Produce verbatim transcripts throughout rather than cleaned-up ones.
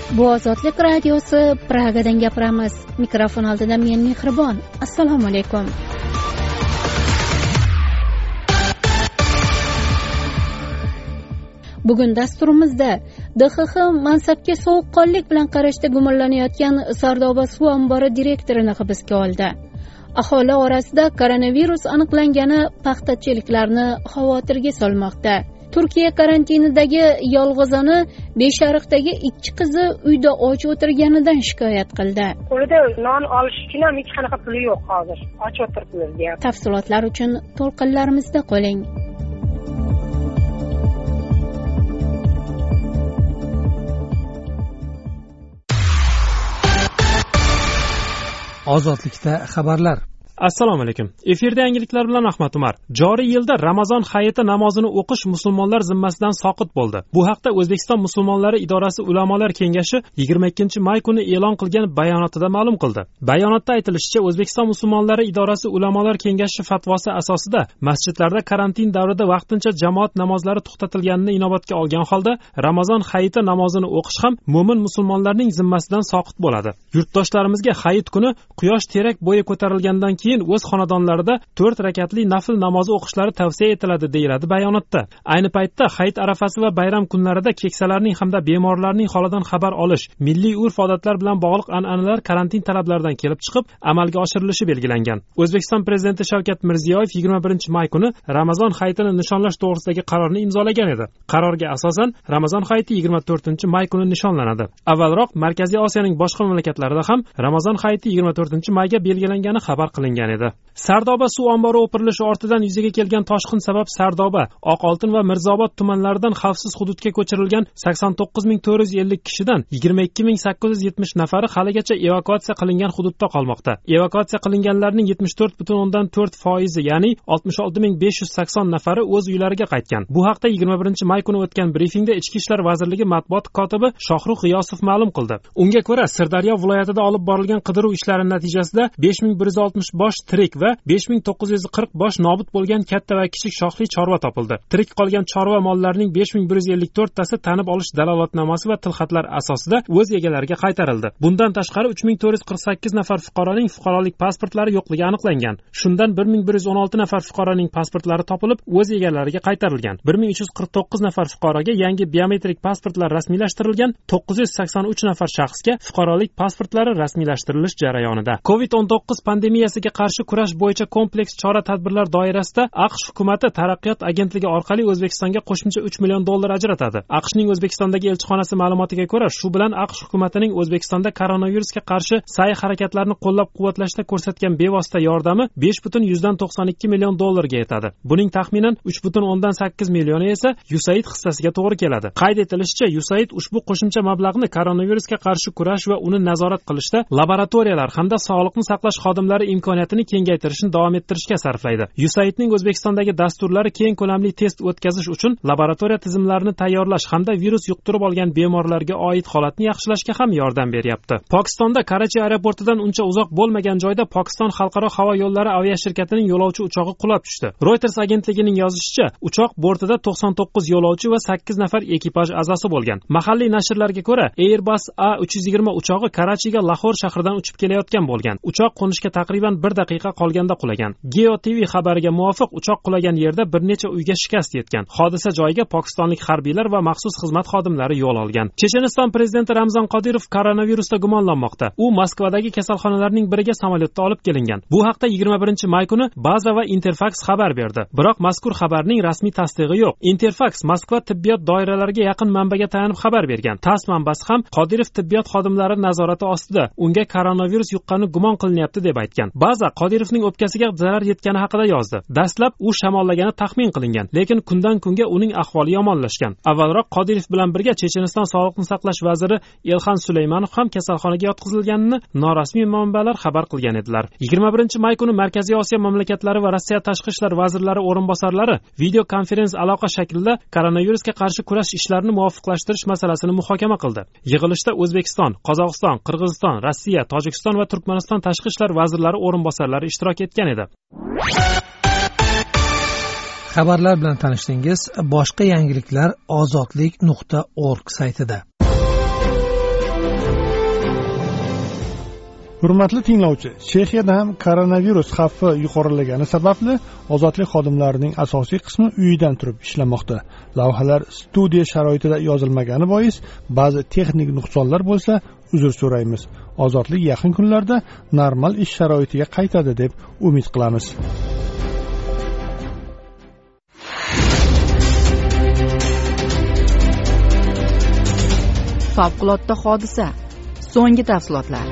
Bu Ozodlik radiosi, Pragadan gapiramiz. Mikrofon oldida men Mehribon. Assalomu alaykum. Bugun dasturimizda D X X mansabga sovuqqonlik bilan qarashda gumonlanayotgan Sardoba suv ombori direktorini hibsga oldi. Aholi orasida koronavirus aniqlangani paxtachiliklarni xavotirga solmoqda. Turkiya karantinidagi yolg'izona Beshariqdagi ikki qizi uyda och o'tirganidan shikoyat qildi. Qo'lida non olish uchun ham hech qanaqa puli yo'q hozir. Och o'tiribmiz deyapti. Tafsilotlar uchun to'lqinlarimizda qoling. Ozodlikda xabarlar. Assalomu alaykum. Efirda yangiliklar bilan Ahmad Umar. Joriy yilda Ramazon hayiti namozini o'qish musulmonlar zimmasidan soqit bo'ldi. Bu haqda O'zbekiston musulmonlari idorasi ulamolar kengashi yigirma ikkinchi may kuni e'lon qilgan bayonotida ma'lum qildi. Bayonotda aytilishicha, O'zbekiston musulmonlari idorasi ulamolar kengashi fatvosi asosida masjidlarda karantin davrida vaqtincha jamoat namozlari to'xtatilganini inobatga olgan holda Ramazon hayiti namozini o'qish ham mo'min musulmonlarning zimmasidan soqit bo'ladi. Yurtdoshlarimizga hayit kuni quyosh terak bo'yi ko'tarilgandan keyin o'z xonadonlarida to'rt rakatli nafl namozi o'qishlari tavsiya etiladi, deyiladi bayonotda. Ayni paytda hayit arafasi va bayram kunlarida keksalarning hamda bemorlarning holidan xabar olish, milliy urf-odatlar bilan bog'liq an'analar karantin talablaridan kelib chiqib amalga oshirilishi belgilangan. O'zbekiston prezidenti Shavkat Mirziyoyev yigirma birinchi may kuni Ramazon hayitini nishonlash to'g'risidagi qarorni imzolagan edi. Qarorga asosan Ramazon hayiti yigirma to'rtinchi may kuni nishonlanadi. Avvalroq Markaziy Osiyoning boshqa mamlakatlarida ham Ramazon hayiti yigirma to'rtinchi mayga belgilangani xabar qilingan. Sardoba suv ombori o'pirilishi ortidan yuzaga kelgan toshqin sabab Sardoba, Oqoltin va Mirzobod tumanlaridan xavfsiz hududga ko'chirilgan sakson to'qqiz ming to'rt yuz ellik kishidan yigirma ikki ming sakkiz yuz yetmish nafari haligacha evakuatsiya qilingan hududda qolmoqda. Evakuatsiya qilinganlarning yetmish to'rt butun o'ndan to'rt foizi, ya'ni oltmish olti ming besh yuz sakson nafari o'z uylariga qaytgan. Bu haqda yigirma birinchi may kuni o'tgan brifingda Ichki ishlar vazirligi matbuot kotibi Shohrux G'iyosov ma'lum qildi. Unga ko'ra, Sirdaryo viloyatida olib borilgan qidiruv ishlari natijasida besh ming bir yuz oltmish bosh tirik va besh ming to'qqiz yuz qirq bosh nobud bo'lgan katta va kichik shoxli chorva topildi. Tirik qolgan chorva mollarining besh ming bir yuz ellik to'rt tasi tanib olish dalolatnomasi va tilxatlar asosida o'z egalariga qaytarildi. Bundan tashqari uch ming to'rt yuz qirq sakkiz nafar fuqaroning fuqarolik pasportlari yo'qligi aniqlangan. Shundan bir ming bir yuz o'n olti nafar fuqaroning pasportlari topilib, o'z egalariga qaytarilgan. bir ming uch yuz qirq to'qqiz nafar fuqaroga yangi biometrik pasportlar rasmiylashtirilgan. to'qqiz yuz sakson uch nafar shaxsga fuqarolik pasportlari rasmiylashtirilish jarayonida. covid o'n to'qqiz pandemiyasiga qarshi kurash bo'yicha kompleks chora-tadbirlar doirasida AQSh hukumati Taraqqiyot agentligi orqali O'zbekistonga qo'shimcha uch million dollar ajratadi. AQShning O'zbekistondagi elchixonasi ma'lumotiga ko'ra, shu bilan AQSh hukumatining O'zbekistonda koronavirusga qarshi sa'y-harakatlarni qo'llab-quvvatlashda ko'rsatgan bevosita yordami besh butun yuzdan to'qson ikki million dollarga yetadi. Buning taxminan uch butun o'ndan sakkiz millioni esa USAID hissasiga to'g'ri keladi. Qayd etilishicha, USAID ushbu qo'shimcha mablag'ni koronavirusga qarshi kurash va uni nazorat qilishda laboratoriyalar hamda sog'liqni saqlash xodimlari imkoniyatini kengaytirishni davom ettirishga sarflaydi. USAIDning O'zbekistondagi dasturlari keng ko'lamli test o'tkazish uchun laboratoriya tizimlarini tayyorlash hamda virus yuqtirib olgan bemorlarga oid holatni yaxshilashga ham yordam beryapti. Pokistonda Karachi aeroportidan uncha uzoq bo'lmagan joyda Pokiston xalqaro havo yo'llari aviashirkatining yo'lovchi uchog'i qulab tushdi. Reuters agentligining yozishicha, uchoq bortida to'qson to'qqiz yo'lovchi va sakkiz nafar ekipaj a'zosi bo'lgan. Mahalliy nashrlarga ko'ra, Airbus A uch yuz yigirma uchog'i Karachiga Lahor shahridan uchib kelayotgan bo'lgan. Uchoq qo'nishga taqriban bir daqiqa qolganda qulagan. Geo T V xabariga muvofiq, uchoq qulagan yerda bir necha uyga shikast yetgan. Hodisa joyiga pokistonlik harbiylar va maxsus xizmat xodimlari yo'l olgan. Checheniston prezidenti Ramzan Qodirov koronavirusda gumonlanmoqda. U Moskvadagi kasalxonalarning biriga samolyotda olib kelingan. Bu haqda yigirma birinchi may kuni Baza va Interfax xabar berdi. Biroq mazkur xabarning rasmiy tasdig'i yo'q. Interfax Moskva tibbiyot doiralariga yaqin manbaga tayanib xabar bergan. TASS manbasi ham Qodirov tibbiyot xodimlari nazorati ostida unga koronavirus yuqqani gumon qilinyapti deb aytgan. Baza Qodirovning o'pkasiga zarar yetgani haqida yozdi. Dastlab u shamollagani taxmin qilingan, lekin kundan kunga uning ahvoli yomonlashgan. Avvalroq Qodirov bilan birga Checheniston sog'liqni saqlash vaziri Elxan Suleymanov ham kasalxonaga yotqizilganini norasmiy manbalar xabar qilgan edilar. yigirma birinchi may kuni Markaziy Osiyo mamlakatlari va Rossiya tashqi ishlar vazirlari o'rinbosarlari video konferens aloqa shaklida koronavirusga qarshi kurash ishlarini muvofiqlashtirish masalasini muhokama qildi. Yig'ilishda O'zbekiston, Qozog'iston, Qirg'iziston, Rossiya, Tojikiston va Turkmaniston tashqi ishlar vazirlari o'rinbosarlari ishtirok etgan edi. Xabarlar bilan tanishdingiz. Boshqa yangiliklar ozodlik nuqta org saytida. Hurmatli tinglovchi, Chexiyada ham koronavirus xavfi yuqorilagani sababli ozodlik xodimlarining asosiy qismi uyidan turib ishlamoqda. Lavhalar studiya sharoitida yozilmagani bois ba'zi texnik nuqsonlar bo'lsa, uzr so'raymiz. Ozodlik yaqin kunlarda normal ish sharoitiga qaytadi deb umid qilamiz. Favqulodda hodisa. So'nggi tafsilotlar.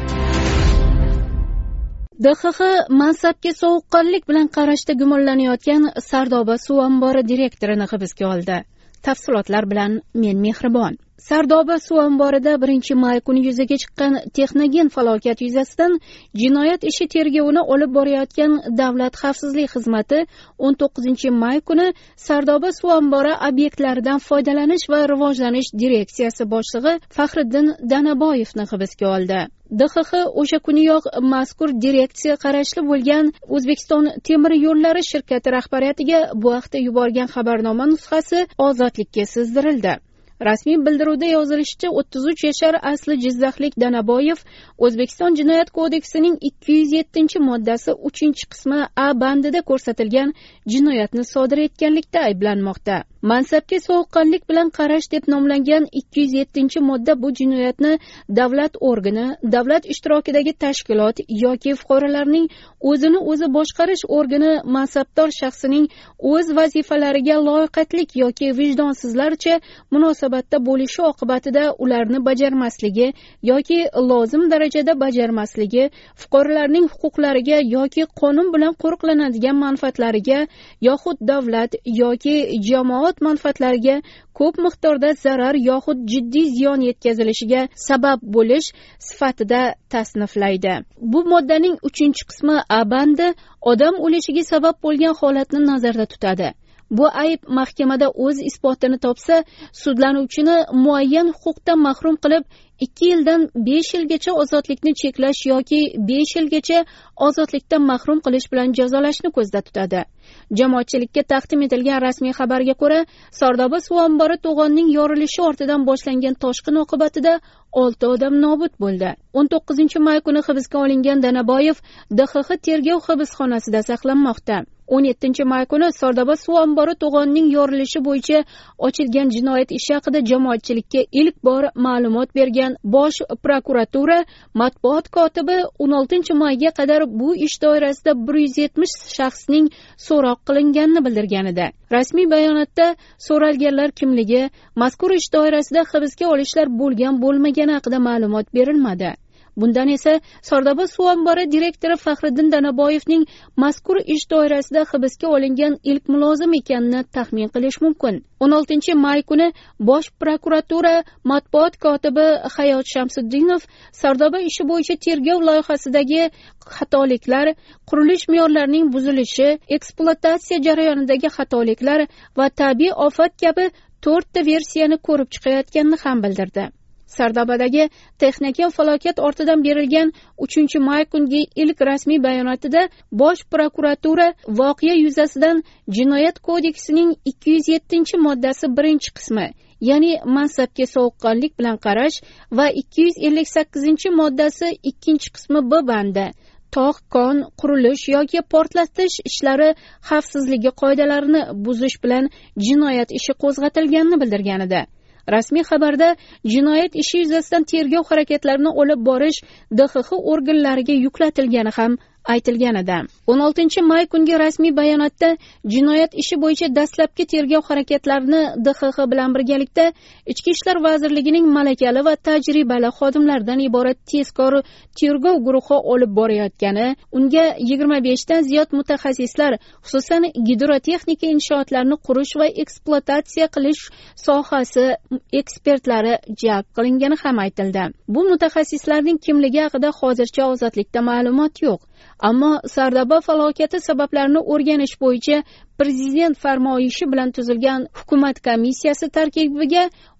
D X X mansabga sovuqqonlik bilan qarashda gumonlanayotgan Sardoba suv ombori direktorini hibsga oldi. Tafsilotlar bilan men Mehribon. Sardoba suv omborida birinchi may kuni yuzaga chiqqan texnogen falokat yuzasidan jinoyat ishi tergovini olib borayotgan Davlat xavfsizlik xizmati o'n to'qqizinchi may kuni Sardoba suv ombori obyektlaridan foydalanish va rivojlanish direksiyasi boshlig'i Faxriddin Danaboyevni hibsga oldi. D X X o'sha kuniyoq mazkur direksiya qarashli bo'lgan O'zbekiston temir yo'llari shirkati rahbariyatiga bu haqda yuborgan xabarnoma nusxasi ozodlikka sizdirildi. Rasmiy bildiruvda yozilishicha, o'ttiz uch yashar asli jizzaxlik Danaboyev O'zbekiston Jinoyat kodeksining ikki yuz yettinchi moddasi uchinchi qismi A bandida ko'rsatilgan jinoyatni sodir etganlikda ayblanmoqda. Mansabga sovuqqonlik bilan qarash deb nomlangan ikki yuz yettinchi modda bu jinoyatni davlat organi, davlat ishtirokidagi tashkilot yoki fuqarolarning o'zini o'zi boshqarish organi mansabdor shaxsining o'z vazifalariga loyiqatlik yoki vijdonsizlarcha munosabatda bo'lishi oqibatida ularni bajarmasligi yoki lozim darajada bajarmasligi, fuqarolarning huquqlariga yoki qonun bilan qo'riqlanadigan manfaatlariga yoxud davlat yoki jamoat manfaatlariga ko'p miqdorda zarar yoxud jiddiy ziyon yetkazilishiga sabab bo'lish sifatida tasniflaydi. Bu moddaning uchinchi qismi A bandi odam o'lishiga sabab bo'lgan holatni nazarda tutadi. Bu ayb mahkamada o'z isbotini topsa, sudlanuvchini muayyan huquqdan mahrum qilib ikki yildan besh yilgacha ozodlikni cheklash yoki besh yilgacha ozodlikdan mahrum qilish bilan jazolashni ko'zda tutadi. Jamoatchilikka taqdim etilgan rasmiy xabarga ko'ra, Sardoba suv ombori to'g'onning yorilishi ortidan boshlangan toshqin oqibatida olti odam nobud bo'ldi. o'n to'qqizinchi may kuni hibsga olingan Danaboyev D X X tergov hibsxonasida saqlanmoqda. o'n yettinchi may kuni Sardoba suv ombori to'g'onning yorilishi bo'yicha ochilgan jinoyat ishi haqida jamoatchilikka ilk bor ma'lumot bergan Bosh prokuratura matbuot kotibi o'n oltinchi mayga qadar bu ish doirasida bir yuz yetmish shaxsning so'roq qilinganini bildirgan edi. Rasmiy bayonotda so'ralganlar kimligi, mazkur ish doirasida hibsga olishlar bo'lgan bo'lmagani haqida ma'lumot berilmadi. Bundan esa Sardoba suv ombori direktori Faxriddin Danaboyevning mazkur ish doirasida hibsga olingan ilk mulozim ekanini taxmin qilish mumkin. o'n oltinchi may kuni Bosh prokuratura matbuot kotibi Hayot Shamsuddinov Sardoba ishi bo'yicha tergov loyihasidagi xatoliklar, qurilish me'yorlarining buzilishi, ekspluatatsiya jarayonidagi xatoliklar va tabiiy ofat kabi to'rtta versiyani ko'rib chiqayotganini ham bildirdi. Sardobadagi texnogen falokat ortidan berilgan uchinchi may kungi ilk rasmiy bayonotida Bosh prokuratura voqea yuzasidan Jinoyat kodeksining ikki yuz yettinchi moddasi birinchi qismi, ya'ni mansabga sovuqqonlik bilan qarash va ikki yuz ellik sakkizinchi moddasi ikkinchi qismi B bandi tog', kon, qurilish yoki portlatish ishlari xavfsizligi qoidalarini buzish bilan jinoyat ishi qo'zg'atilganini bildirgan edi. Rasmiy xabarda jinoyat ishi yuzasidan tergov harakatlarini olib borish D X X organlariga yuklatilgani ham aytilgan edi. o'n oltinchi may kungi rasmiy bayonotda jinoyat ishi bo'yicha dastlabki tergov harakatlarini D X X bilan birgalikda Ichki ishlar vazirligining malakali va tajribali xodimlaridan iborat tezkor tergov guruhi olib borayotgani, unga yigirma beshdan ziyod mutaxassislar, xususan gidrotexnika inshootlarini qurish va ekspluatatsiya qilish sohasi ekspertlari jalb qilingani ham aytildi. Bu mutaxassislarning kimligi haqida hozircha ozodlikda ma'lumot yo'q. Ammo Sardoba falokati sabablarini o'rganish bo'yicha Prezident farmoyishi bilan tuzilgan hukumat komissiyasi tarkibiga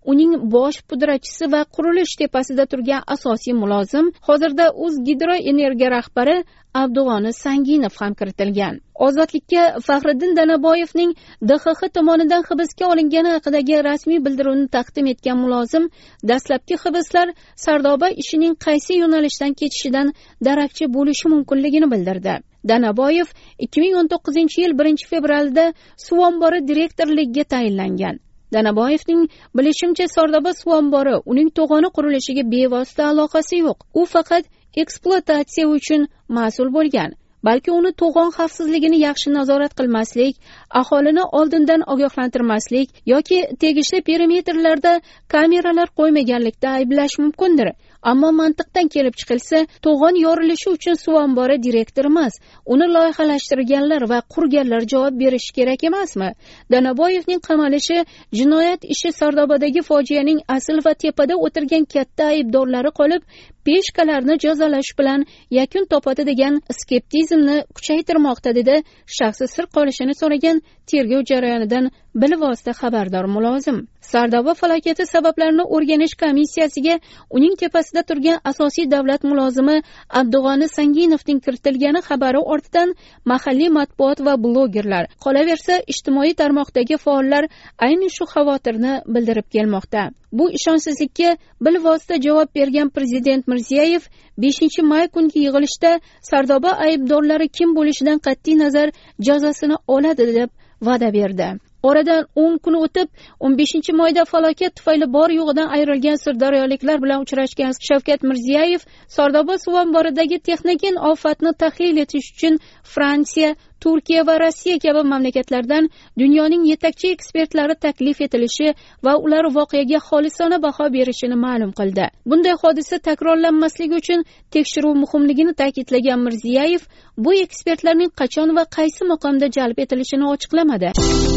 uning bosh pudrachisi va qurilish tepasida turgan asosiy mulozim, hozirda O'zgidroenergiya rahbari Abdug'oni Sanginov ham kiritilgan. Ozodlikka Faxriddin Danaboyevning D X X tomonidan hibsga olingani haqidagi rasmiy bildiruvni taqdim etgan mulozim dastlabki hibslar Sardoba ishining qaysi yo'nalishdan ketishidan darakchi bo'lishi mumkinligini bildirdi. Danaboyev ikki ming o'n to'qqizinchi yil birinchi fevralda suv ombori direktorligiga tayinlangan. Danaboyevning bilishimcha Sardoba suv ombori uning to'g'oni qurilishiga bevosita aloqasi yo'q. U faqat ekspluatatsiya uchun mas'ul bo'lgan. Balki uni to'g'on xavfsizligini yaxshi nazorat qilmaslik, aholini oldindan ogohlantirmaslik yoki tegishli perimetrlarda kameralar qo'ymaganlikda ayblash mumkindir. Ammo mantiqdan kelib chiqilsa, to'g'on yorilishi uchun suv ombori direktor emas, uni loyihalashtirganlar va qurganlar javob berishi kerak emasmi? Danaboyevning qamalishi jinoyat ishi Sardobadagi fojianing asl va tepada o'tirgan katta aybdorlari qolib, peshkalarni jazolash bilan yakun topadi degan skeptizmni kuchaytirmoqda, dedi shaxsi sir qolishini so'ragan tergov jarayonidan bilvosita xabardor mulozim. Sardoba falokati sabablarini o'rganish komissiyasiga uning tepasida turgan asosiy davlat mulozimi Abdug'oni Sanginovning kiritilgani xabari ortidan mahalliy matbuot va blogerlar, qolaversa ijtimoiy tarmoqdagi faollar ayni shu xavotirni bildirib kelmoqda. Bu ishonchsizlikka bilvosita javob bergan prezident Mirziyoyev beshinchi may kungi yig'ilishda Sardoba aybdorlari kim bo'lishidan qat'iy nazar jazosini oladi deb va'da berdi. Oradan o'n kun o'tib, o'n beshinchi mayda falokat tufayli bor yo'g'idan ayrilgan sirdaryoliklar bilan uchrashgan Shavkat Mirziyoyev Sardoba suv omboridagi texnogen ofatni tahlil etish uchun Fransiya, Turkiya va Rossiya kabi mamlakatlardan dunyoning yetakchi ekspertlari taklif etilishi va ular voqeaga xolisona baho berishini ma'lum qildi. Bunday hodisa takrorlanmasligi uchun tekshiruv muhimligini ta'kidlagan Mirziyoyev bu ekspertlarning qachon va qaysi maqomda jalb etilishini ochiqlamadi.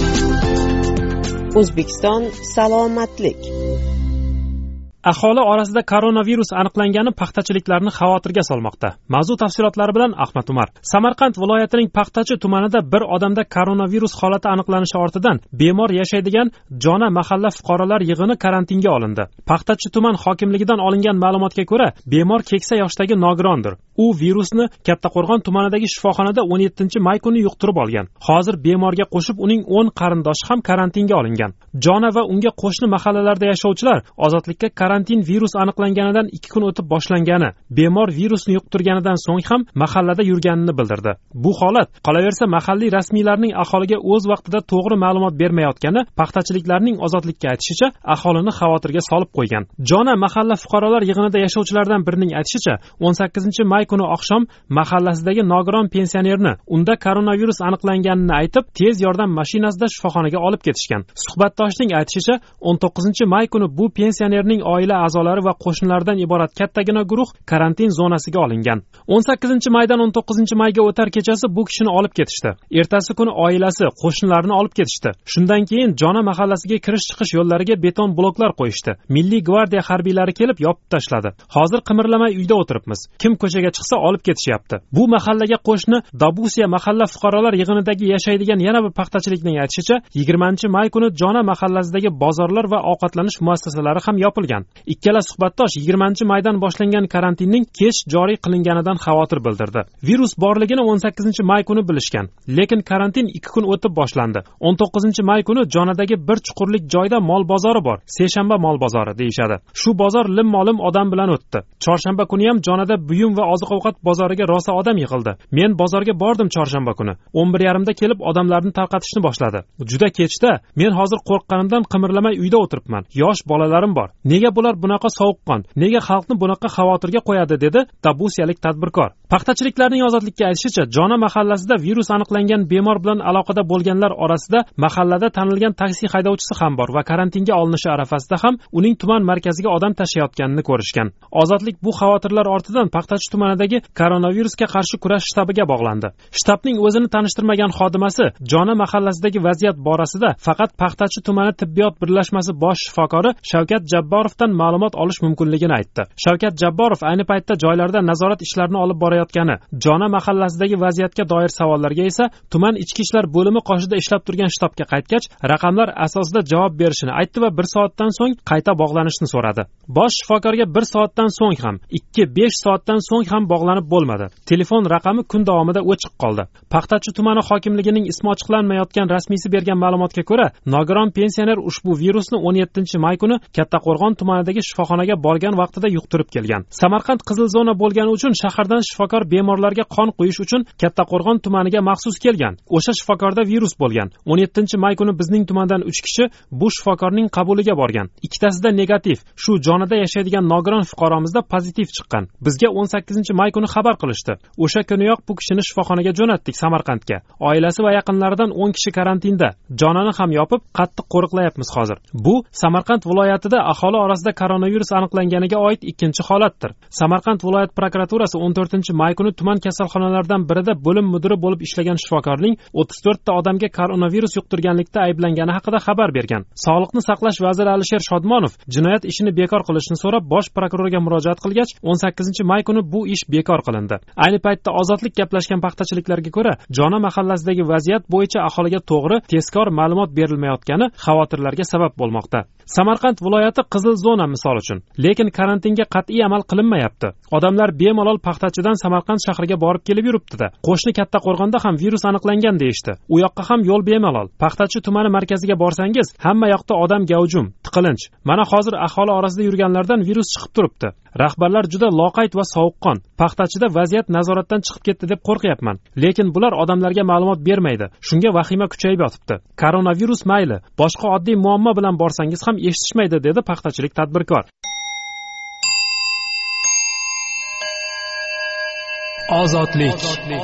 O'zbekiston salomatlik. Aholi orasida koronavirus aniqlangani paxtachiliklarni xavotirga solmoqda. Mavzu tafsilotlari bilan Ahmad Umar. Samarqand viloyatining Paxtachi tumanida bir odamda koronavirus holati aniqlanishi ortidan bemor yashaydigan Jona mahalla fuqarolar yig'ini karantinga olindi. Paxtachi tuman hokimligidan olingan ma'lumotga ko'ra, bemor keksa yoshdagi nogirondir. U virusni Kattaqo'rg'on tumanidagi shifoxonada o'n yettinchi may kuni yuqtirib olgan. Hozir bemorga qo'shib uning o'n qarindoshi ham karantinga olingan. Jona va unga qo'shni mahallalarda yashovchilar ozodlikka karantin virus aniqlanganidan ikki kun o'tib boshlangani, bemor virusni yuqtirganidan so'ng ham mahallada yurganini bildirdi. Bu holat qolaversa mahalliy rasmiylarning aholiga o'z vaqtida to'g'ri ma'lumot bermayotgani paxtachiliklarning ozodlikka aytishicha aholini xavotirga solib qo'ygan. Jona mahalla fuqarolar yig'inida yashovchilardan birining aytishicha, o'n sakkizinchi may kuni oqshom mahallasidagi nogiron pensionerni unda koronavirus aniqlanganini aytib, tez yordam mashinasida shifoxonaga olib ketishgan. Suhbatdoshning aytishicha, o'n to'qqizinchi may kuni bu pensionerning oila a'zolari va qo'shnilardan iborat kattagina guruh karantin zonasiga olingan. o'n sakkizinchi maydan o'n to'qqizinchi mayga o'tar kechasi bu kishini olib ketishdi. Ertasi kuni oilasi, qo'shnilarini olib ketishdi. Shundan keyin Jona mahallasiga kirish-chiqish yo'llariga beton bloklar qo'yishdi. Milliy gvardiya harbiylari kelib yopib tashladi. Hozir qimirlamay uyda o'tiribmiz. Kim ko'chaga chiqsa olib ketishyapti. Bu mahallaga qo'shni Dabusiya mahalla fuqarolar yig'inidagi yashaydigan yana bir paxtachilikning aytishicha, yigirmanchi may kuni Jona mahallasidagi bozorlar va ovqatlanish muassasalari ham yopilgan. Ikkala suhbatdosh yigirmanchi maydan boshlangan karantinning kech joriy qilinganidan xavotir bildirdi. Virus borligini o'n sakkizinchi may kuni bilishgan, lekin karantin ikki kun o'tib boshlandi. o'n to'qqizinchi may kuni Jonadagi bir chuqurlik joyda mol bozori bor, Seshanba mol bozori deyshadi. Shu bozor lim-molim odam bilan o'tdi. Chorshanba kuni ham Jonada buyum va oziq-ovqat bozoriga rosa odam yig'ildi. Men bozorga bordim chorshanba kuni. o'n bir yarimda kelib odamlarni tarqatishni boshladi. Juda kechda, men hozir qo'rqqanimdan qimirlamay uyda o'tiribman. Yosh bolalarim bor. Nega bular bunaqa sovuqqon? Nega xalqni bunaqa xavotirga qo'yadi, dedi Dabusiyalik tadbirkor. Paxtachiliklarning ozodlikka aytishicha, Jona mahallasida virus aniqlangan bemor bilan aloqada bo'lganlar orasida mahallada tanilgan taksi haydovchisi ham bor va karantinga olinishi arafasida ham uning tuman markaziga odam tashiyotganini ko'rishgan. Ozodlik bu xavotirlar ortidan Paxtachi tumanidagi koronavirusga qarshi kurash shtabiga bog'landi. Shtabning o'zini tanishtirmagan xodimasi Jona mahallasidagi vaziyat borasida faqat Paxtachi tumani tibbiyot birlashmasi bosh shifokori Shavkat Jabborovdan ulardan ma'lumot olish mumkinligini aytdi. Shavkat Jabborov ayni paytda joylarda nazorat ishlarini olib borayotgani, Jona mahallasidagi vaziyatga doir savollarga esa tuman ichki ishlar bo'limi qoshida ishlab turgan shtabga qaytgach, raqamlar asosida javob berishini aytdi va bir soatdan so'ng qayta bog'lanishni so'radi. Bosh shifokorga bir soatdan so'ng ham, ikki besh soatdan so'ng ham bog'lanib bo'lmadi. Telefon raqami kun davomida o'chiq qoldi. Paxtachi tumani hokimligining ismi ochiqlanmayotgan rasmiysi bergan ma'lumotga ko'ra, nogiron pensioner ushbu virusni o'n yettinchi may kuni Kattaqo'rg'on tumanidagi shifoxonaga borgan vaqtida yuqtirib kelgan. Samarqand qizil zona bo'lgani uchun shahardan shifokor bemorlarga qon qo'yish uchun Kattaqo'rg'on tumaniga maxsus kelgan. O'sha shifokorda virus bo'lgan. o'n yettinchi may kuni bizning tumandan uch kishi bu shifokorning qabuliga borgan. Ikkitasida negativ. Shu Jonada yashaydigan nogiron fuqaromizda pozitiv chiqqan. Bizga o'n sakkizinchi may kuni xabar qilishdi. O'sha kuniyoq bu kishini shifoxonaga jo'natdik Samarqandga. Oilasi va yaqinlaridan o'n kishi karantinda. Jonani ham yopib, qattiq qo'riqlayapmiz hozir. Bu Samarqand viloyatida aholi orasida koronavirus aniqlanganiga oid ikkinchi holatdir. Samarqand viloyat prokuraturasi o'n to'rtinchi may kuni tuman kasalxonalaridan birida bo'lim mudiri bo'lib ishlagan shifokorning o'ttiz to'rtta odamga koronavirus yuqtirganlikda ayblangani haqida xabar bergan. Sog'liqni saqlash vaziri Alisher Shodmonov jinoyat ishini bekor qilishni so'rab bosh prokurorga murojaat qilgach, o'n sakkizinchi may kuni bu ish bekor qilindi. Ayni paytda ozodlik gaplashgan paxtachiliklarga ko'ra, Jona mahallasidagi vaziyat bo'yicha aholiga to'g'ri, tezkor ma'lumot berilmayotgani xavotirlarga sabab bo'lmoqda. Samarqand viloyati qizil zona misol uchun, lekin karantinga qat'iy amal qilinmayapti. Odamlar bemalol Paxtachidan Samarqand shahriga borib kelib yuribdi-da. Qo'shni Kattaqo'rg'onda ham virus aniqlangan deyishdi. U yoqqa ham yo'l bemalol. Paxtachi tumani markaziga borsangiz, hamma yoqda odam gavjum, tiqilinch. Mana hozir aholi orasida yurganlardan virus chiqib turibdi. Rahbarlar juda loqayd va sovuqqon. Paxtachida vaziyat nazoratdan chiqib ketdi deb qo'rqyapman. Lekin bular odamlarga ma'lumot bermaydi. Shunga vahima kuchayib yotibdi. Koronavirus mayli, boshqa oddiy muammo bilan borsangiz ham eshitishmaydi, dedi paxtachilik tadbirkor. Ozodlik.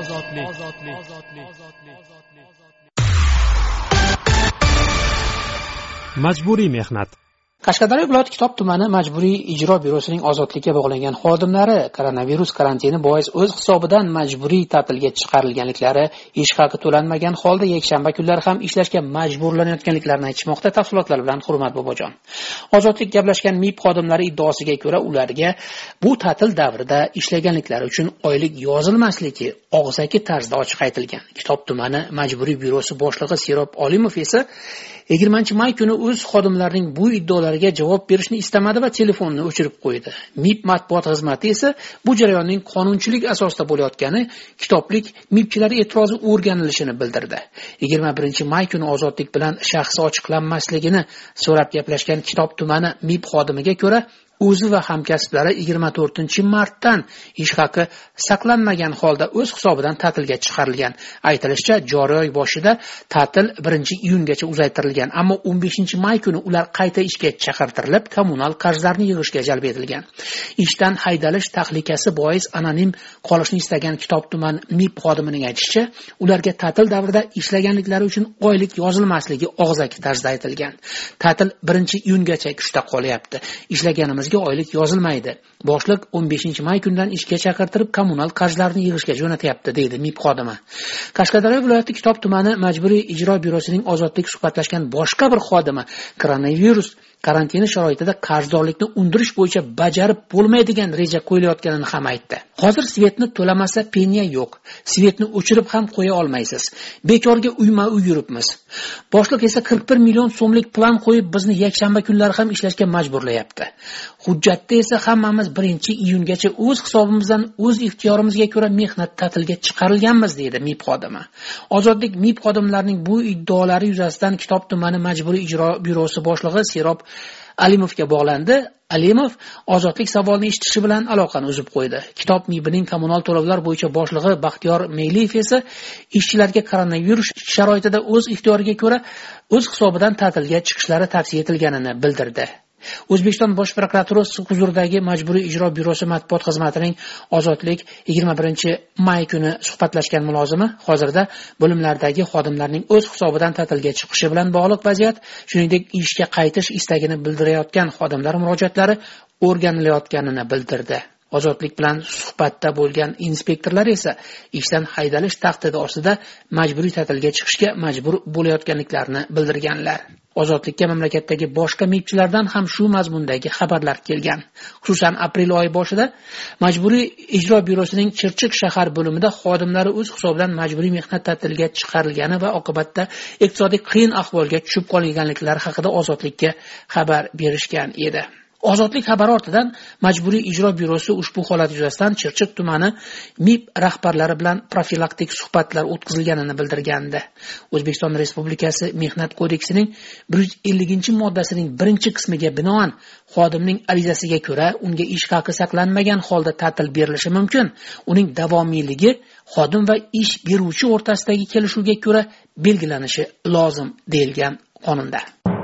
Majburiy mehnat. Qashqadaryo viloyati Kitob tumani majburiy ijro byurosining ozodlikka bog'langan xodimlari koronavirus karantini bois o'z hisobidan majburiy ta'tilga chiqarilganliklari, ish haqi to'lanmagan holda yakshanba kunlari ham ishlashga majburlanayotganliklarini aytishmoqda. Tafsilotlar bilan Hurmat Bobojon. Ozodlik gaplashgan M I B xodimlari iddaosiga ko'ra, ularga bu ta'til davrida ishlaganliklari uchun oylik yozilmasligi og'zaki tarzda ochiq aytilgan. Kitob tumani majburiy byurosi boshlig'i Serob Olimov esa yigirmanchi may kuni o'z xodimlarining bu iddolariga javob berishni istamadi va telefonni o'chirib qo'ydi. M I B matbuot xizmati esa bu jarayonning qonunchilik asosida bo'layotgani, kitoblik M I Bchilar e'tirozi o'rganilishini bildirdi. yigirma birinchi may kuni ozodlik bilan shaxsi ochiqlanmasligini so'rab gaplashgan Kitob tumani M I B xodimiga ko'ra, o'zi va hamkasblari yigirma to'rtinchi martdan ish haqi saqlanmagan holda o'z hisobidan ta'tilga chiqarilgan. Aytilishicha, joriy oy boshida ta'til birinchi iyungacha uzaytirilgan, ammo o'n beshinchi may kuni ular qayta ishga chaqirtirilib, kommunal qarzlarni yig'ishga jalb etilgan. Ishdan haydalish tahlikasi bois anonim qolishni istagan Kitob tuman M I B xodimining aytishicha, ularga ta'til davrida ishlaganliklari uchun oylik yozilmasligi og'zaki tarzda aytilgan. Ta'til birinchi iyungacha kuchda qolyapti. Ishlaganimiz oylik yozilmaydi. Boshliq o'n beshinchi may kundan ishga chaqirtirib kommunal qarzlarni yig'ishga jo'natyapti, deydi M I B xodimi. Qashqadaryo viloyati Kitob tumani majburiy ijro byurosining ozodlik suhbatlashgan boshqa bir xodimi koronavirus karantini sharoitida qarzdorlikni undirish bo'yicha bajarib bo'lmaydigan reja qo'yilayotganini ham aytdi. Hozir svetni to'lamasa penya yo'q. Svetni o'chirib ham qo'ya olmaysiz. Bekorga uyma-uy yuribmiz. Boshliq esa qirq bir million so'mlik plan qo'yib bizni yakshanba kunlari ham ishlashga majburlayapti. Hujjatda esa hammamiz birinchi iyungacha o'z hisobimizdan, o'z ixtiyorimizga ko'ra mehnat ta'tilga chiqarilganmiz, deydi M I B xodimi. Ozodlik M I B xodimlarining bu iddaolari yuzasidan Kitob tumani majburiy ijro byurosi boshlig'i Serob Alimovga bog'landi. Alimov ozodlik savolni eshitishi bilan aloqani uzib qo'ydi. Kitob M I Bning kommunal to'lovlar bo'yicha boshlig'i Baxtiyor Meyliyev esa ishchilarga koronavirus sharoitida o'z ixtiyoriga ko'ra o'z hisobidan ta'tilga chiqishlari tavsiya etilganini bildirdi. O'zbekiston Bosh prokuraturasi huzuridagi majburiy ijro byurosi matbuot xizmatining ozodlik yigirma birinchi may kuni suhbatlashgan mulozimi hozirda bo'limlardagi xodimlarning o'z hisobidan ta'tilga chiqishi bilan bog'liq vaziyat, shuningdek ishga qaytish istagini bildirayotgan xodimlar murojaatlari o'rganilayotganini bildirdi. Ozodlik bilan suhbatda bo'lgan inspektorlar esa ishdan haydalish tahdidi ostida majburiy ta'tilga chiqishga majbur bo'layotganliklarini bildirganlar. Ozodlikka mamlakatdagi boshqa mibchilardan ham shu mazmundagi xabarlar kelgan. Xususan, aprel oyi boshida Majburiy ijro byurosining Chirchiq shahar bo'limida xodimlari o'z hisobidan majburiy mehnat ta'tiliga chiqarilgani va oqibatda iqtisodiy qiyin ahvolga tushib qolganliklari haqida Ozodlikka xabar berishgan edi. Ozodlik xabari ortidan Majburiy ijro byurosi ushbu holat yuzasidan Chirchiq tumani mib rahbarlari bilan profilaktik suhbatlar o'tkazilganini bildirgandi. O'zbekiston Respublikasi Mehnat kodeksining bir yuz ellinchi moddasining birinchi qismiga binoan xodimning arizasiga ko'ra unga ish haqi saqlanmagan holda ta'til berilishi mumkin. Uning davomiyligi xodim va ish beruvchi o'rtasidagi kelishuvga ko'ra belgilanishi lozim deyilgan qonunda.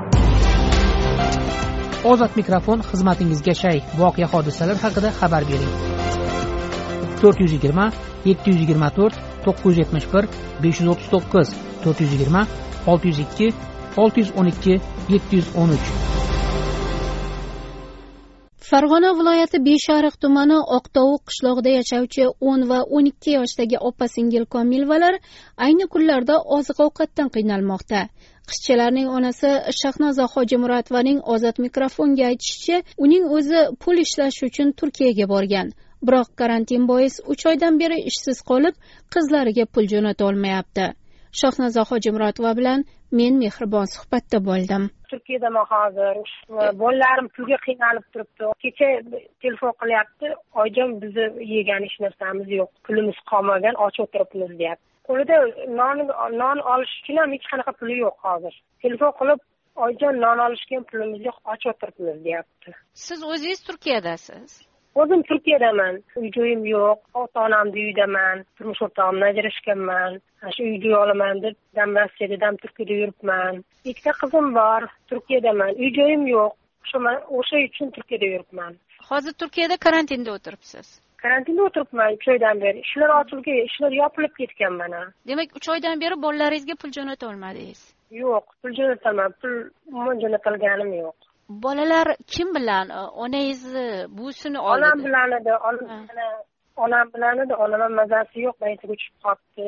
Ozod mikrofon xizmatingizga shay. Voqea hodisalar haqida xabar bering. to'rt yuz yigirma yetti yuz yigirma to'rt to'qqiz yuz yetmish bir besh yuz o'ttiz to'qqiz to'rt yuz yigirma olti yuz ikki olti yuz o'n ikki yetti yuz o'n uch. Farg'ona viloyati Beshariq tumani Oqtovuq qishlog'ida yashovchi o'n va o'n ikki yoshdagi opa-singil Komilvalar ayni kunlarda oziq-ovqatdan qiynalmoqda. Qizchalarning onasi Shahnoza Hojimuratovaning Ozod mikrofonga aytishicha, uning o'zi pul ishlash uchun Turkiyaga borgan. Biroq karantin bois uch oydan beri ishsiz qolib, qizlariga pul jo'nata olmayapti. Shahnoza Hojimuratova bilan men mehribon suhbatda bo'ldim. Turkiyadaman hozir. Bolalarim pulga qiynalib turibdi. Kecha telefon qilyapti. Oyjon, bizni yegan hech narsamiz yo'q. Pulimiz qolmagan, och o'tiribmiz deyapti. Qo'lida non non olish uchun ham hech qanaqa puli yo'q hozir. Telefon qilib, oyjon, non olishga ham pulimiz yo'q, och o'tiribmiz deyapti. Siz o'zingiz Turkiyadasiz? O'zim Turkiyadaman. Uy-joyim yo'q, ota-onamning uyidaman, turmush o'rtog'imni ajrashganman. Shu uy-joy olaman deb dam Rossiyada, dam Turkiyada yuribman. Ikkita qizim bor, Turkiyadaman. Uy-joyim yo'q. O'sha uchun Turkiyada yuribman. Hozir Turkiyada karantinda o'tiribsiz. Karantinda o'tiribman uch oydan beri. Ishlar ochilgan, ishlar yopilib ketgan mana. Demak, uch oydan beri bolalaringizga pul jo'nata olmadingiz? Yo'q, pul jo'nataman. Pul jo'natalganim yo'q. Bolalar kim bilan? Onangizni, buvisini oldi? Onam bilan edi, onam bilan edi, onam mazasi yo'q, baytiga uchib qolibdi.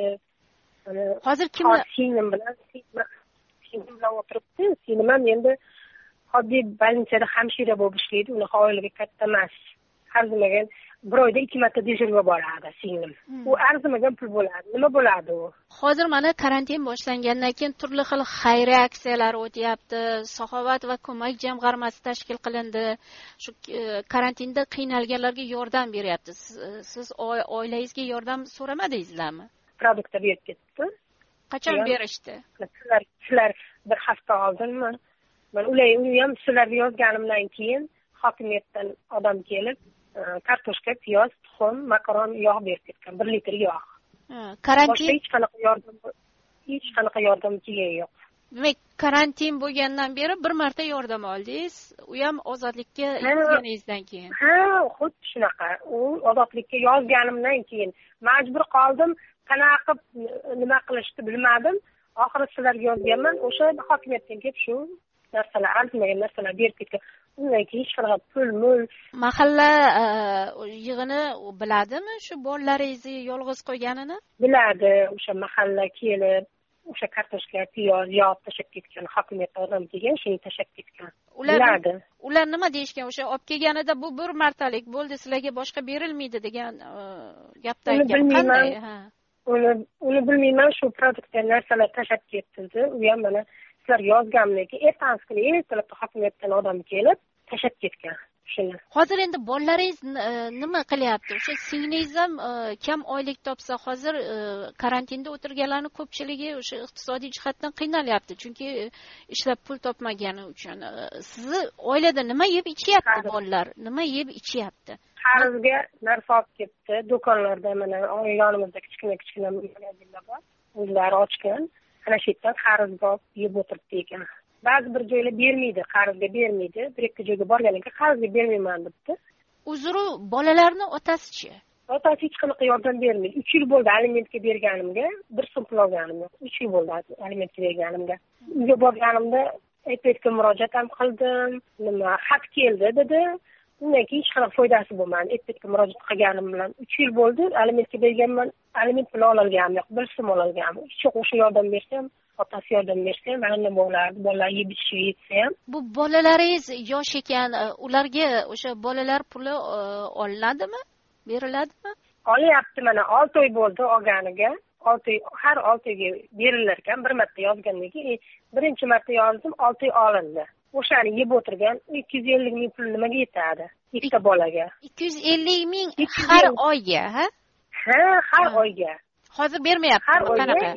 Hozir kim bilan? Singlim bilan, singlim bilan o'tiribdi. Singlim ham endi oddiy больницада hamshira bo'lib ishlaydi, uni oilaga katta emas. Arzimagan bir oyda ikki marta dejurga boradi singlim. U arzimagan pul bo'ladi. Nima bo'ladi u? Hozir mana karantin boshlangandan keyin turli xil xayriya aksiyalari o'tyapti. Saxovat va ko'mak jamg'armasi tashkil qilindi. Shu karantinda qiynalganlarga yordam beryapti. Siz oilangizga yordam so'ramadingizlarmi? Produktlar berib ketdi. Qachon berishdi? Sizlar sizlar bir hafta oldinmi? Men ular uni ham sizlarga yozganimdan keyin hokimiyatdan odam kelib, kartoshka, piyoz, tuxum, makaron, yog' berib ketgan, bir litr yog'. Karantin hech qanaqa yordam hech qanaqa yordam kelgan yo'q. Demak, karantin bo'lgandan beri bir marta yordam oldingiz, u ham ozodlikka yozganingizdan keyin. Ha, xuddi shunaqa. U ozodlikka yozganimdan keyin majbur qoldim, qanaqa nima qilishni bilmadim. Oxiri sizlarga yozganman, o'sha hokimiyatdan kelib shu narsalar, arzimagan narsalar berib ketgan. Undan keyin hech qanaqa pul, mul. Mahalla yig'ini biladimi shu bolalaringizni yolg'iz qo'yganini? Biladi. O'sha mahalla kelib, o'sha kartoshka, piyoz, yog' tashab ketgan, hokimiyat odam kelgan, shuni tashab ketgan. Biladi. Ular nima deyishgan? O'sha olib kelganida bu bir martalik bo'ldi, sizlarga boshqa berilmaydi degan gapdan keyin qanday? Uni uni bilmayman, shu produktlar narsalar tashab ketdi. U ham mana sizlar yozganmiki, ertangi kuni ertalabda hokimiyatdan odam kelib tashab ketgan shuni. Hozir endi bolalaringiz nima qilyapti? O'sha singlingiz ham kam oylik topsa, hozir karantinda o'tirganlarning ko'pchiligi o'sha iqtisodiy jihatdan qiynalyapti, chunki ishlab pul topmagani uchun. Sizni oilada nima yeb ichyapti bolalar? Nima yeb ichyapti? Qarzga narsa olib ketdi. Do'konlarda mana yonimizda kichkina-kichkina magazinlar bor. O'zlari ochgan. Ana shu yerdan qarzga yeb o'tiribdi ekan. Ba'zi bir joylar bermaydi, qarzga bermaydi. Bir ikki joyga borgandan keyin qarzga bermayman debdi. Uzru bolalarning otasi-chi? Otasi hech qanaqa yordam bermaydi. uch yil bo'ldi alimentga berganimga, bir so'm pul olganim yo'q. uch yil bo'ldi alimentga berganimga. Uyga borganimda aytayotgan murojaat ham qildim. Nima, xat keldi dedi. undan keyin hech qanaqa foydasi bo'lmadi. Ertaga murojaat qilganim bilan uch yil bo'ldi, alimentga berganman, aliment puli ololganim yo'q, bir so'm ololganim. Hech yo'q, o'sha yordam bersam, otasi yordam bersa ham mana bo'lardi. Bolalar yeb ichishi yetsa ham. Bu bolalaringiz yosh ekan, ularga o'sha bolalar puli olinadimi? Beriladimi? Olyapti, mana olti oy bo'ldi olganiga. olti oy, har olti oyga berilar ekan. Bir marta yozgandan keyin birinchi marta yozdim, olti oy olindi. O'shani yeb o'tirgan ikki yuz ellik ming pul nimaga yetadi? Ikkita bolaga. ikki yuz ellik ming har oyga, ha? Ha, har oyga. Hozir bermayapti, qanaqa?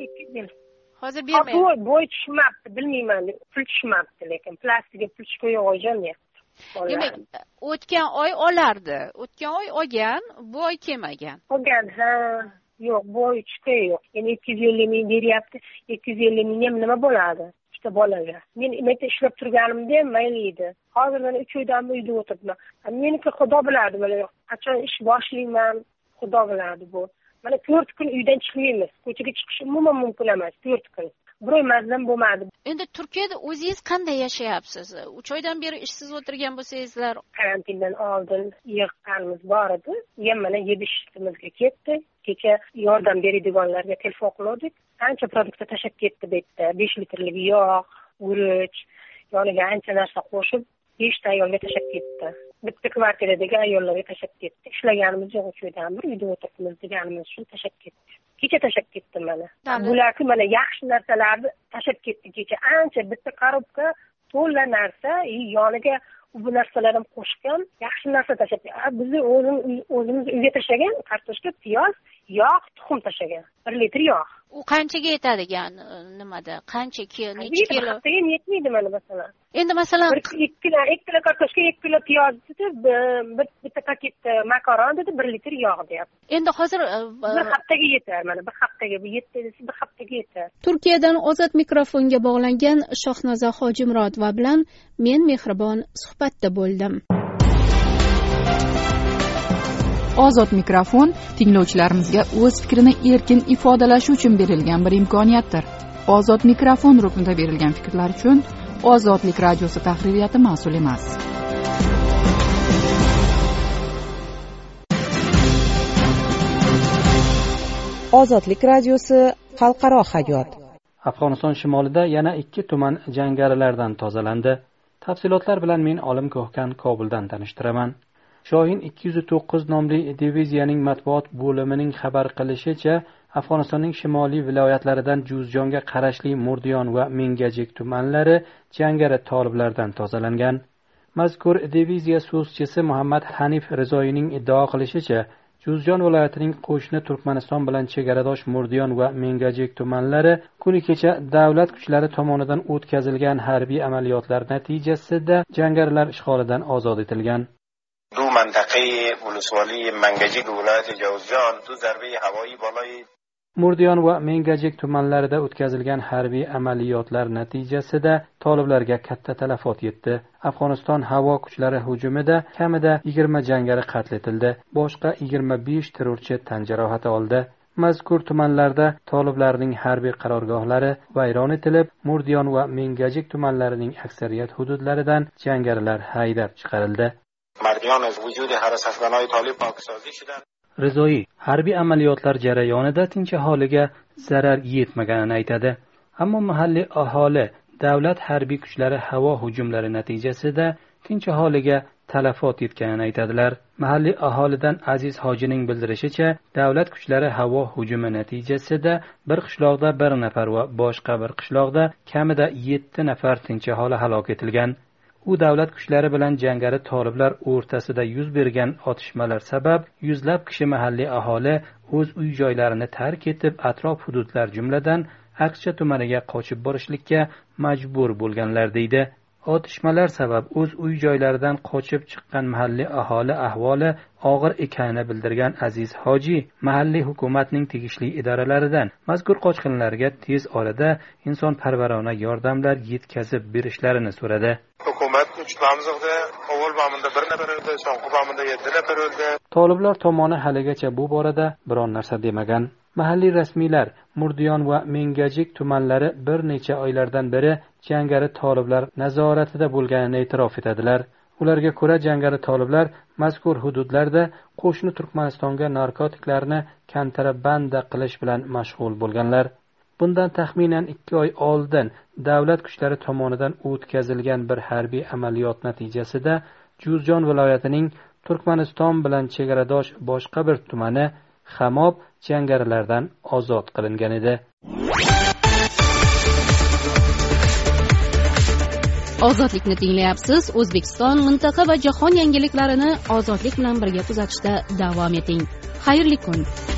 Hozir bermayapti. Bo'y, bo'y tushmabdi, bilmayman, pul tushmabdi, lekin plastiga pul tushib qo'ygan deyapti. Demak, o'tgan oy olardi. O'tgan oy olgan, bu oy kelmagan. Olgan, ha. Yo'q, bo'y tushdi yo'q. Endi ikki yuz ellik ming beryapti. ikki yuz ellik ming ham nima bo'ladi? Ikkita bolaga. Men erta ishlab turganimda ham mayli edi. Hozir mana uch oydan beri uyda o'tiribman. Meniki xudo biladi, mana qachon ish boshlayman, xudo biladi bu. Mana to'rt kun uydan chiqmaymiz. Ko'chaga chiqish umuman mumkin emas, to'rt kun. Bir oy mazam bo'lmadi. Endi Turkiyada o'zingiz qanday yashayapsiz? uch oydan beri ishsiz o'tirgan bo'lsangizlar, karantindan oldin yiqqanimiz bor edi. Ham mana yedishimizga ketdi. Kecha yordam beradiganlarga telefon qildik. Ancha produktga tashab ketdi bu yerda. besh litrlik yog', guruch, yoniga ancha narsa qo'shib besh ta ayolga tashab ketdi. Bitta kvartiradagi ayollarga tashab ketdi. Ishlaganimiz yo'q uch oydan beri uyda o'tiribmiz deganimiz uchun tashab ketdi. Kecha tashab ketdi mana. Bularni mana yaxshi narsalarni tashab ketdi kecha. Ancha bitta korobka to'la narsa, yoniga bu narsalarni qo'shgan, yaxshi narsa tashab. Biz o'zimiz o'zimiz uyga tashagan kartoshka, piyoz, yog', tuxum tashagan. bir litr yog'. U qanchaga yetadigan nimada? Qancha kilo, necha kilo? Haftaga yetmaydi mana masalan. Endi masalan ikki kilo, ikki kilo kartoshka, ikki kilo piyoz dedi, bir bitta paket makaron dedi, bir litr yog' deyapti. Endi hozir bir haftaga yetar, mana bir haftaga, bu yetti desa bir haftaga yetar. Turkiyadan ozod mikrofonga bog'langan Shohnoza Hojimurodova bilan men Mehribon suhbatda bo'ldim. Ozod mikrofon tinglovchilarimizga o'z fikrini erkin ifodalashi uchun berilgan bir imkoniyatdir. Ozod mikrofon ruknida berilgan fikrlar uchun Ozodlik radiosi tahririyati mas'ul emas. Ozodlik radiosi xalqaro hayot. Afg'oniston shimolida yana ikki tuman jangarilardan tozalandi. Tafsilotlar bilan men Olim Ko'hkan Kobuldan tanishtiraman. Shohin ikki yuz to'qqiz nomli diviziyaning matbuot bo'limining xabar qilishicha, Afg'onistonning shimoliy viloyatlaridan Juzjonga qarashli Murdiyon va Mengajik tumanlari jangari toliblardan tozalangan. Mazkur diviziya so'zchisi Muhammad Hanif Rizoyning iddao qilishicha, Juzjon viloyatining qo'shni Turkmaniston bilan chegaradosh Murdiyon va Mengajik tumanlari kuni kecha davlat kuchlari tomonidan o'tkazilgan harbiy amaliyotlar natijasida jangarilar ishg'olidan ozod etilgan. دو منطقه ولسوالی منگجیک ولایت جوزجان دو ضربه هوایی بالای Murdiyon va Mengajik tumanlarida o'tkazilgan harbiy amaliyotlar natijasida toliblarga katta talafot yetdi. Afg'oniston havo kuchlari hujumida kamida yigirma jangari qatl etildi. Boshqa yigirma besh terrorchi tan jarohati oldi. Mazkur tumanlarda toliblarning harbiy qarorgohlari vayron etilib, Murdiyon va Mengajik tumanlarining aksariyat hududlaridan jangarilar haydab chiqarildi. مردیان از وجود حراست‌زنای طالب پاکسازی شدند. Rizoyi harbiy amaliyotlar jarayonida tinch aholiga zarar yetmaganini aytadi. Ammo mahalliy aholi davlat harbiy kuchlari havo hujumlari natijasida tinch aholiga talafot yetganini aytadilar. Mahalliy aholidan Aziz Hojining bildirishicha, davlat kuchlari havo hujumi natijasida bir qishloqda bir nafar va boshqa bir qishloqda kamida yetti nafar tinch aholi halok etilgan. U davlat kuchlari bilan jangari toliblar o'rtasida yuz bergan otishmalar sabab yuzlab kishi mahalliy aholi o'z uy joylarini tark etib, atrof hududlar jumladan Aqsha tumaniga qochib borishlikka majbur bo'lganlar deydi. Otishmalar sabab o'z uy joylaridan qochib chiqqan mahalliy aholi ahvoli og'ir ekanini bildirgan Aziz Hoji, mahalliy hukumatning tegishli idoralaridan mazkur qochqinlarga tez orada insonparvarona yordamlar yetkazib berishlarini so'radi. Hukumat uch bamizda avval bamida bir nafar o'ldi, so'nggi bamida yetti nafar o'ldi. Toliblar tomoni haligacha bu borada biron narsa demagan. Mahalliy rasmiylar Murdiyon va Mengajik tumanlari bir necha oylardan beri jangari toliblar nazoratida bo'lganini e'tirof etadilar. Ularga ko'ra, jangari toliblar mazkur hududlarda qo'shni Turkmanistonga narkotiklarni kontrabanda qilish bilan mashg'ul bo'lganlar. Bundan taxminan ikki oy oldin davlat kuchlari tomonidan o'tkazilgan bir harbiy amaliyot natijasida Juzjon viloyatining Turkmaniston bilan chegaradosh boshqa bir tumani Xamob jangarilardan ozod qilingan edi. Ozodlikni tinglayapsiz. O'zbekiston, mintaqa va jahon yangiliklarini ozodlik bilan birga kuzatishda davom eting. Xayrli kun.